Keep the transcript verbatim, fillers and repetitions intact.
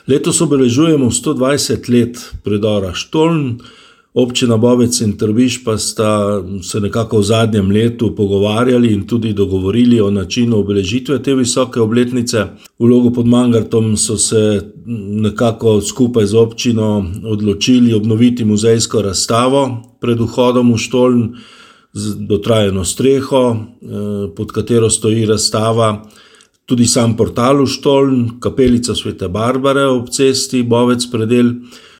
Letos obeležujemo sto dvajset let predora Štoln. Občina Bovec in Trbiž pa sta se nekako v zadnjem letu pogovarjali in tudi dogovorili o načinu obeležitve te visoke obletnice. V Logu pod Mangartom so se nekako skupaj z občino odločili obnoviti muzejsko razstavo pred vhodom v Štoln z dotrajano streho, pod katero stoji razstava. Tudi sam portal v Štoln, kapelica Svete Barbare ob cesti Bovec predel.